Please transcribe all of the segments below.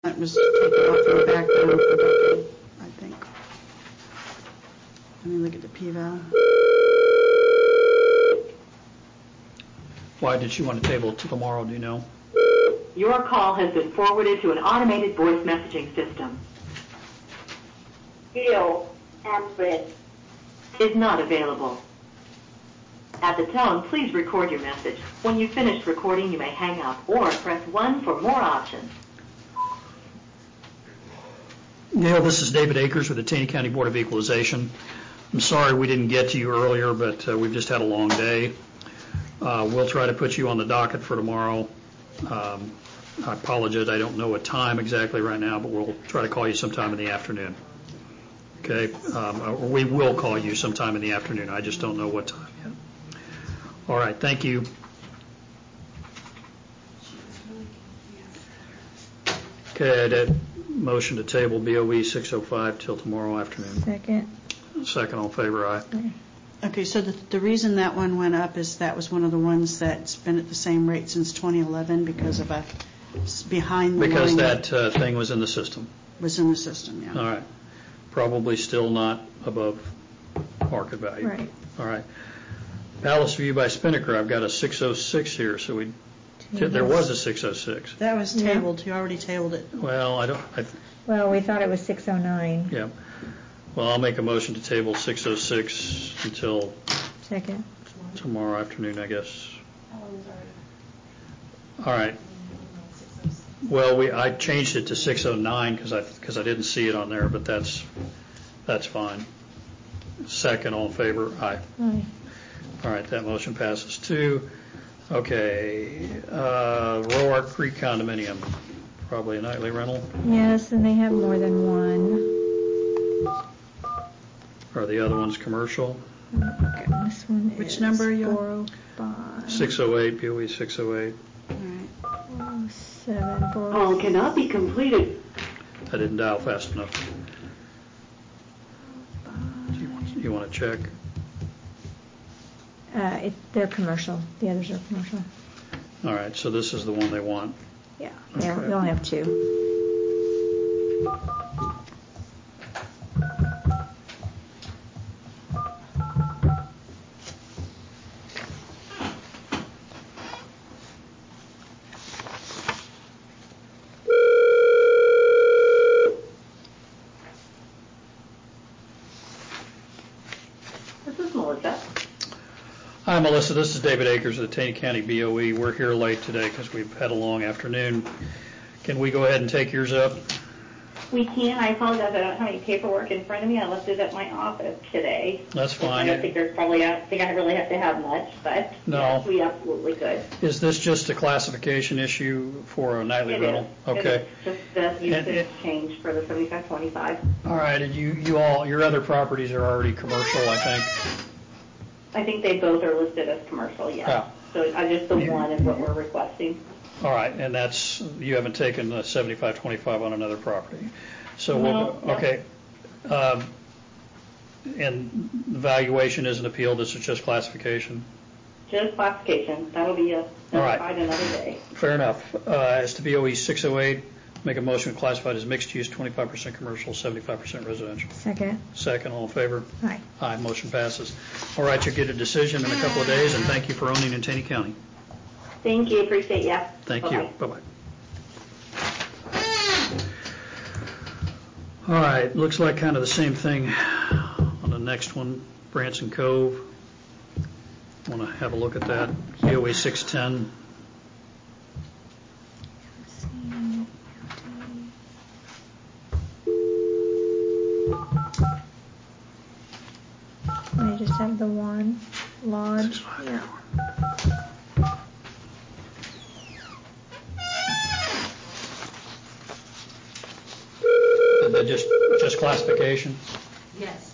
That was taken off in the background for Becky, I think. Let me look at the P-val. Why did she want to table it to tomorrow, do you know? Your call has been forwarded to an automated voice messaging system. Gil Amfred Is not available. At the tone, please record your message. When you've finished recording, you may hang up or press 1 for more options. Gail, this is David Akers with the Taney County Board of Equalization. I'm sorry we didn't get to you earlier, but we've just had a long day. We'll try to put you on the docket for tomorrow. I apologize, I don't know a time exactly right now, but we'll try to call you sometime in the afternoon. Okay? We will call you sometime in the afternoon. I just don't know what time yet. All right, thank you. Okay, I did motion to table BOE 605 till tomorrow afternoon. Second, all in favor, aye. Okay, so the reason that one went up is that was one of the ones that's been at the same rate since 2011 because of a behind the Because line that thing was in the system. was in the system, yeah. All right. Probably still not above market value. Right. All right. Palace View by Spinnaker, I've got a 606 here, so there was a 606. That was tabled. You already tabled it. Well, Well, we thought it was 609. yeah. Well, I'll make a motion to table 606 until Second. tomorrow afternoon, I guess. All right. Well, I changed it to 609 because I didn't see it on there, but that's fine. Second, all in favor? Aye. Aye. All right, that motion passes too. Okay, Roark Creek condominium, probably a nightly rental. Yes, and they have more than one. Are the other ones commercial? Okay, this one Which is number are you on? 405. 608, BOE 608. All right. 407, Call cannot be completed. I didn't dial fast enough. Do you want to check? They're commercial. The others are commercial. All right, so this is the one they want. Yeah, Okay. we only have two. This is Melissa. Hi, Melissa. This is David Akers of the Taney County BOE. We're here late today because we've had a long afternoon. Can we go ahead and take yours up? We can. I apologize. I don't have any paperwork in front of me. I left it at my office today. That's fine. I don't think there's probably. I don't think I really have to have much, but No. yes, we absolutely could. Is this just a classification issue for a nightly It rental? is. Okay. It is. Just the usage And- change for the 7525. All right. And your other properties are already commercial, I think. I think they both are listed as commercial. Yes. Yeah. So just the one is what we're requesting. All right. And you haven't taken the 7525 on another property. So No. okay. And the valuation isn't appealed. This is just classification. Just classification. That'll be All right. notified another day. Fair enough. As to BOE 608, make a motion classified as mixed use, 25% commercial, 75% residential. Second, all in favor? Aye. Aye, motion passes. All right, you'll get a decision in a couple of days, and thank you for owning in Taney County. Thank you. Appreciate you. Thank Bye-bye. you. Bye-bye. All right, looks like kind of the same thing on the next one, Branson Cove. Want to have a look at that. BOE 610. I just have the one lodge. Yeah. Is that just classification? Yes.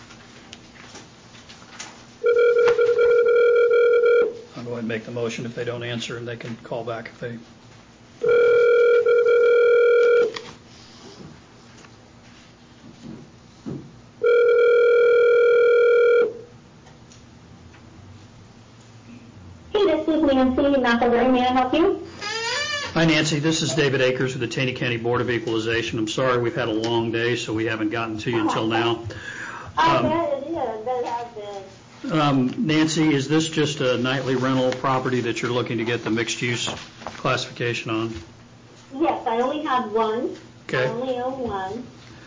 I'll go ahead and make the motion. If they don't answer, and they can call back if they. Hey, this is Nancy McElroy. May I help you? Hi, Nancy. This is David Akers with the Taney County Board of Equalization. I'm sorry we've had a long day, so we haven't gotten to you until now. I bet it is. That has been. Nancy, is this just a nightly rental property that you're looking to get the mixed-use classification on? Yes, I only have one. Okay. I only own one.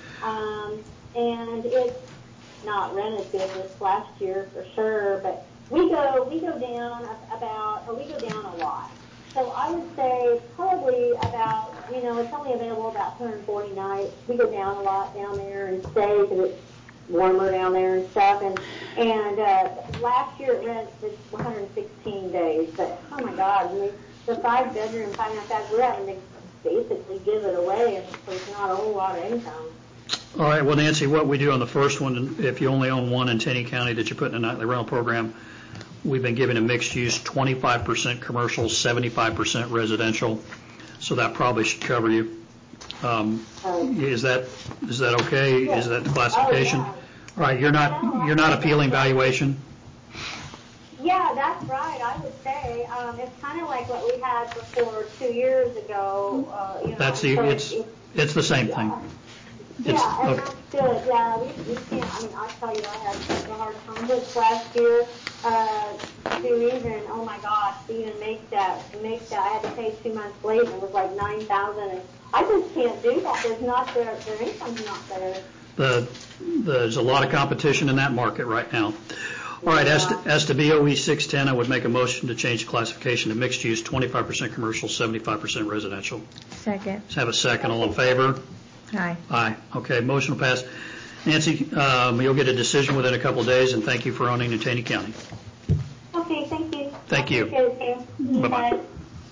And it's not rented business last year for sure, but we go down a lot. So I would say probably about, it's only available about 140 nights. We go down a lot down there and stay because it's warmer down there and stuff. And last year it rented 116 days. But, oh my God, the 5-bedroom, 5.5 bath, we're having to basically give it away, and there's not a whole lot of income. All right. Well, Nancy, what we do on the first one, if you only own one in Taney County that you put in a nightly rental program, we've been giving a mixed use 25% commercial, 75% residential. So that probably should cover you. Is that okay? Yes. Is that the classification? Oh, yeah. All right. You're not appealing valuation? Yeah, that's right. I would say it's kind of like what we had before 2 years ago. It's the same thing. Yeah, and okay. that's good. Yeah, we can't. I tell you, I had such a hard time this last year to even. Oh my gosh, to even make that. I had to pay 2 months late, and it was like $9,000, and I just can't do that. Their income's not there. There's a lot of competition in that market right now. All right, as to BOE 610, I would make a motion to change the classification to mixed use, 25% commercial, 75% residential. Second. Let's have a second. All in favor? Aye. Aye. Okay, motion will pass. Nancy, you'll get a decision within a couple of days, and thank you for owning in Taney County. Okay, thank you. Thank you. Appreciate it, Sam. Bye-bye. Bye.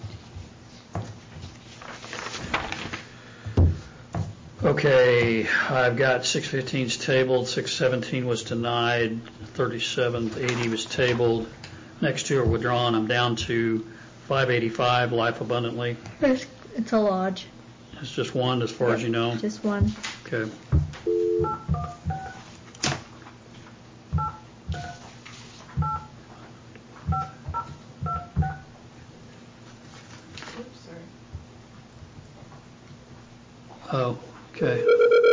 Okay, I've got 615's tabled, 617 was denied, 37th, 80 was tabled. Next two are withdrawn. I'm down to 585, Life Abundantly. It's a lodge. It's just one as far as you know? Just one. Okay. Oh, okay.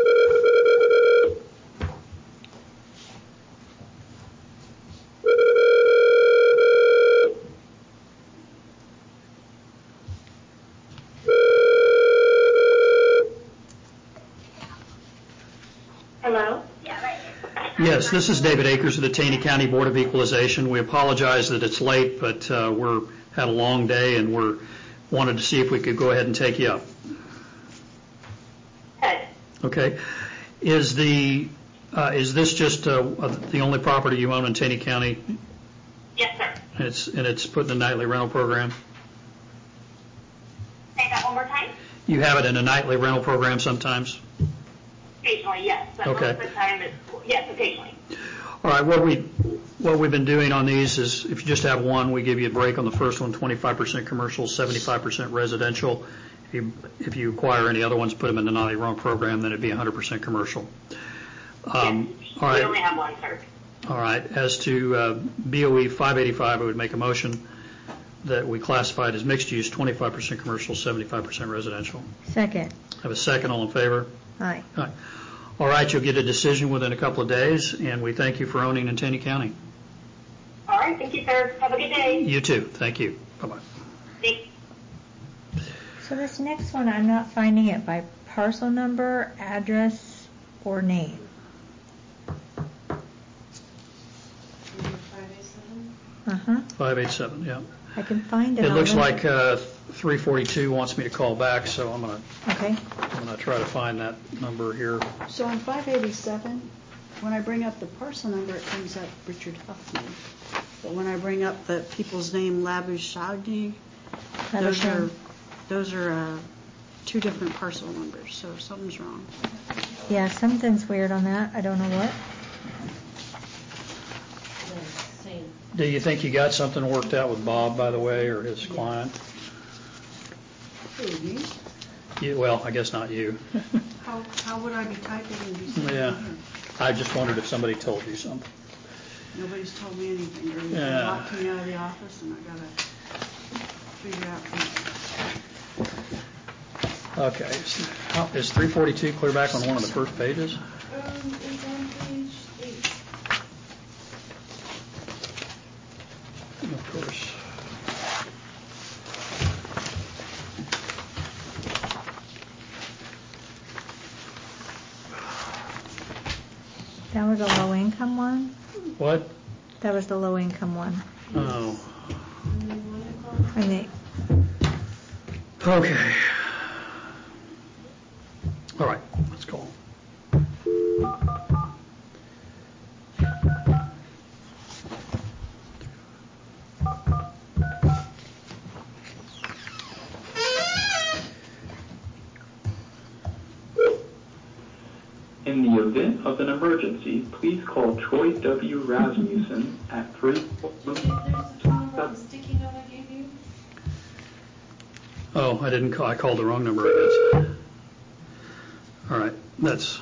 Hello? Yes, this is David Akers of the Taney County Board of Equalization. We apologize that it's late, but we're had a long day and wanted to see if we could go ahead and take you up. Okay. Is this just the only property you own in Taney County? Yes, sir. And it's put in a nightly rental program? Say that one more time. You have it in a nightly rental program sometimes? Occasionally, yes. But Okay. most of the time, yes, occasionally. All right. What we've been doing on these is if you just have one, we give you a break on the first one, 25% commercial, 75% residential. If you acquire any other ones, put them in the nightly rental program, then it'd be 100% commercial. All right. We only have one, sir. All right. As to BOE 585, I would make a motion that we classify it as mixed use, 25% commercial, 75% residential. Second. Have a second. All in favor? Aye. All right. You'll get a decision within a couple of days, and we thank you for owning in Taney County. All right. Thank you, sir. Have a good day. You too. Thank you. Bye-bye. Thanks. So this next one, I'm not finding it by parcel number, address, or name. 587, yeah. I can find it. It looks like 342 wants me to call back, so I'm going to try to find that number here. So on 587, when I bring up the parcel number, it comes up Richard Huffman. But when I bring up the people's name, Labushagni, those are two different parcel numbers, so something's wrong. Yeah, something's weird on that. I don't know what. Do you think you got something worked out with Bob, by the way, or his client? Who, me? You, well, I guess not you. How would I be typing and be saying Yeah. here? I just wondered if somebody told you something. Nobody's told me anything. Or Yeah. locked me out of the office, and I got to figure out. Okay, is 342 clear back on one of the first pages? It's on page 8. Of course. That was a low income one? What? That was the low income one. Oh. And then one across. I think. Okay. All right, let's go. In the event of an emergency, please call Troy W. Rasmussen at 3. There's the phone number on the sticky note I gave you. Oh, I didn't call. I called the wrong number, I guess. All right, that's.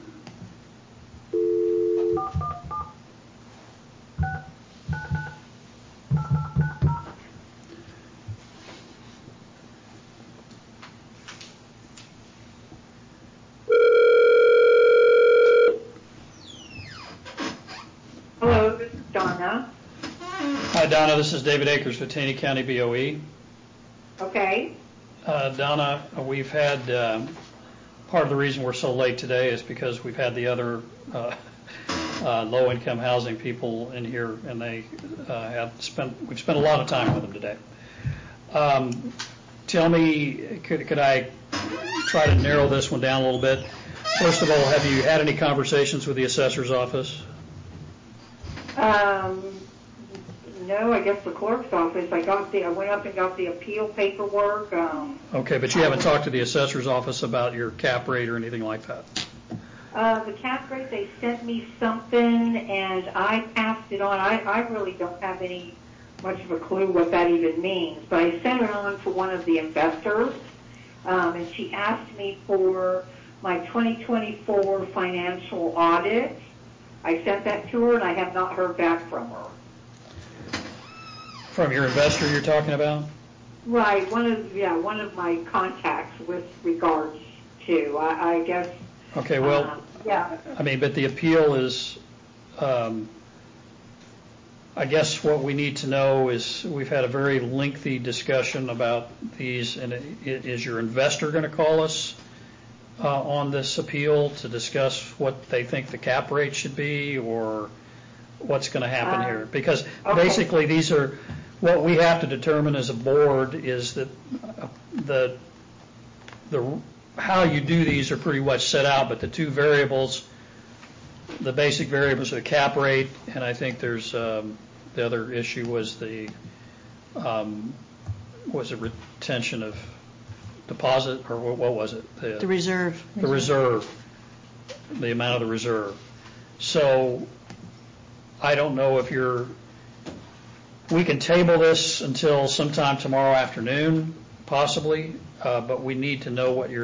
Hello, this is Donna. Hi, Donna. This is David Akers with Taney County BOE. Okay. Donna, we've had part of the reason we're so late today is because we've had the other low-income housing people in here, and they we've spent a lot of time with them today. Tell me, could I try to narrow this one down a little bit? First of all, have you had any conversations with the assessor's office? No, I guess the clerk's office. I went up and got the appeal paperwork. Okay, but you haven't talked to the assessor's office about your cap rate or anything like that? The cap rate, they sent me something, and I passed it on. I really don't have much of a clue what that even means, but I sent it on to one of the investors, and she asked me for my 2024 financial audit. I sent that to her, and I have not heard back from her. From your investor you're talking about? Right, one of my contacts with regards to, I guess. Okay, well, yeah. I mean, but the appeal is, I guess what we need to know is we've had a very lengthy discussion about these, and is your investor going to call us on this appeal to discuss what they think the cap rate should be, or what's going to happen here? Because basically these are, what we have to determine as a board is that the how you do these are pretty much set out, but the two variables, the basic variables are the cap rate, and I think there's the other issue was the retention of deposit, or what was it? The reserve. The reserve, the amount of the reserve. So I don't know if we can table this until sometime tomorrow afternoon, possibly, but we need to know what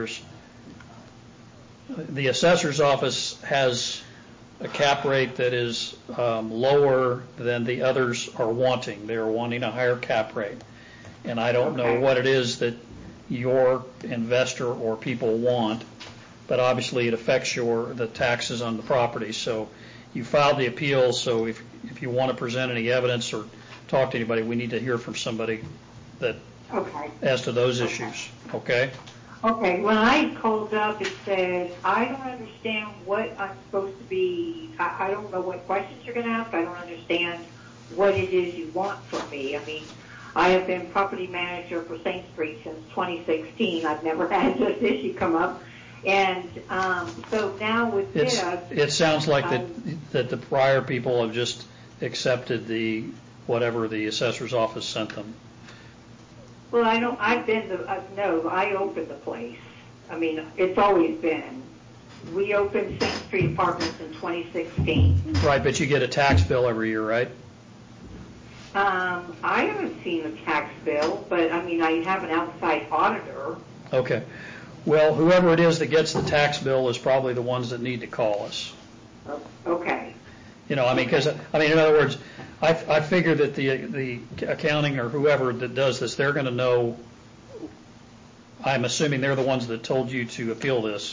the assessor's office has a cap rate that is lower than the others are wanting. They're wanting a higher cap rate. And I don't know what it is that your investor or people want, but obviously it affects the taxes on the property. So you filed the appeal, so if you want to present any evidence or talk to anybody, we need to hear from somebody that as to those issues. Okay? Okay, when I called up, it said, I don't understand what I'm supposed to be, I don't know what questions you're going to ask, I don't understand what it is you want from me. I mean, I have been property manager for St. Street since 2016. I've never had this issue come up. And so now with this... It sounds like that the prior people have just accepted whatever the assessor's office sent them. Well, I opened the place. I mean, it's always been. We opened St. Street Apartments in 2016. Right, but you get a tax bill every year, right? I haven't seen a tax bill, but I mean, I have an outside auditor. Okay. Well, whoever it is that gets the tax bill is probably the ones that need to call us. Okay. You know, I mean, because, I mean, in other words, I figure that the accounting or whoever that does this, they're going to know I'm assuming they're the ones that told you to appeal this.